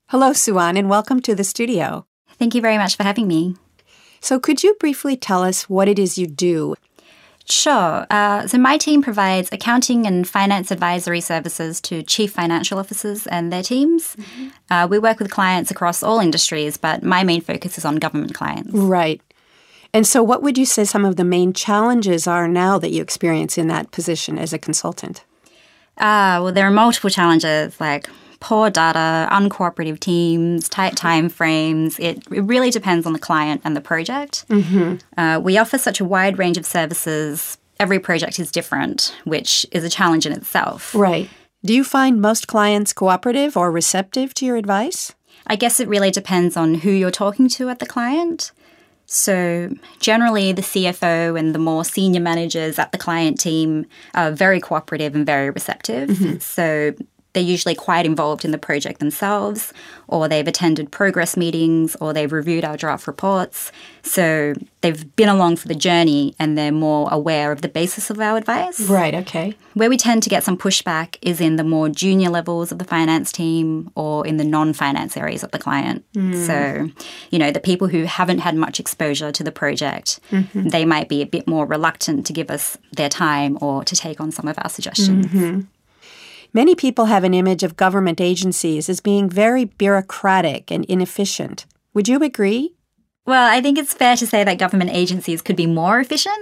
Hello, Suan, and welcome to the studio. Thank you very much for having me. So could you briefly tell us what it is you do? Sure. So my team provides accounting and finance advisory services to chief financial officers and their teams. We work with clients across all industries, but my main focus is on government clients. Right. And so what would you say some of the main challenges are now that you experience in that position as a consultant? Well, there are multiple challenges like poor data, uncooperative teams, tight time frames. It really depends on the client and the project. We offer such a wide range of services. Every project is different, which is a challenge in itself. Right. Do you find most clients cooperative or receptive to your advice? I guess it really depends on who you're talking to at the client. So generally, the CFO and the more senior managers at the client team are very cooperative and very receptive. So they're usually quite involved in the project themselves, or they've attended progress meetings, or they've reviewed our draft reports. So they've been along for the journey and they're more aware of the basis of our advice. Right, okay. Where we tend to get some pushback is in the more junior levels of the finance team or in the non-finance areas of the client. So, the people who haven't had much exposure to the project, they might be a bit more reluctant to give us their time or to take on some of our suggestions. Many people have an image of government agencies as being very bureaucratic and inefficient. Would you agree? Well, I think it's fair to say that government agencies could be more efficient.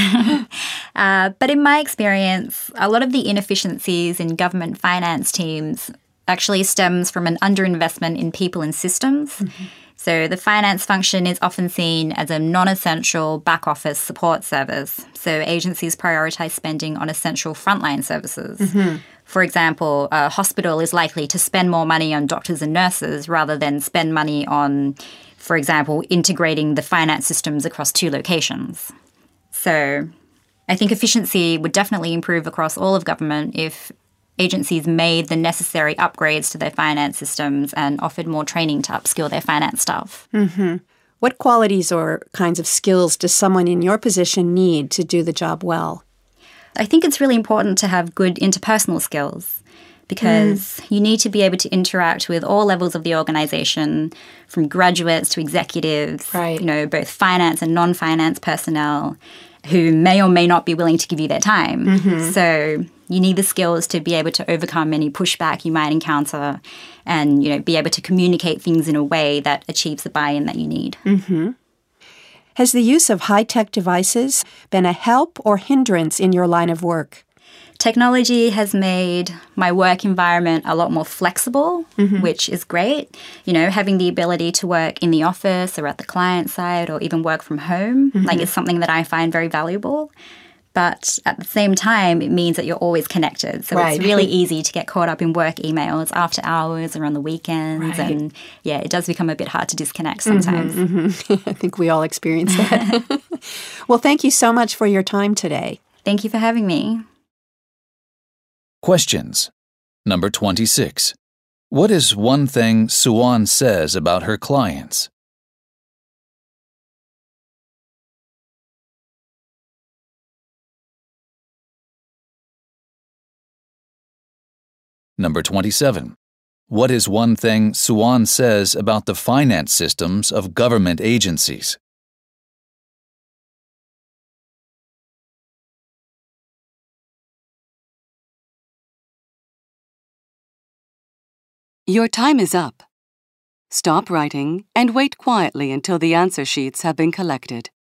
But in my experience, a lot of the inefficiencies in government finance teams actually stems from an underinvestment in people and systems. So the finance function is often seen as a non-essential back office support service. So agencies prioritize spending on essential frontline services. For example, a hospital is likely to spend more money on doctors and nurses rather than spend money on, for example, integrating the finance systems across 2 locations. So I think efficiency would definitely improve across all of government if agencies made the necessary upgrades to their finance systems and offered more training to upskill their finance staff. What qualities or kinds of skills does someone in your position need to do the job well? I think it's really important to have good interpersonal skills because you need to be able to interact with all levels of the organization, from graduates to executives, Right. Both finance and non-finance personnel who may or may not be willing to give you their time. So you need the skills to be able to overcome any pushback you might encounter and, be able to communicate things in a way that achieves the buy-in that you need. Has the use of high-tech devices been a help or hindrance in your line of work? Technology has made my work environment a lot more flexible, which is great. Having the ability to work in the office or at the client side or even work from home, is something that I find very valuable. But at the same time, it means that you're always connected. So Right. It's really easy to get caught up in work emails after hours or on the weekends. Right. And it does become a bit hard to disconnect sometimes. I think we all experience that. Well, thank you so much for your time today. Thank you for having me. Questions. Number 26. What is one thing Suan says about her clients? Number 27. What is one thing Suan says about the finance systems of government agencies? Your time is up. Stop writing and wait quietly until the answer sheets have been collected.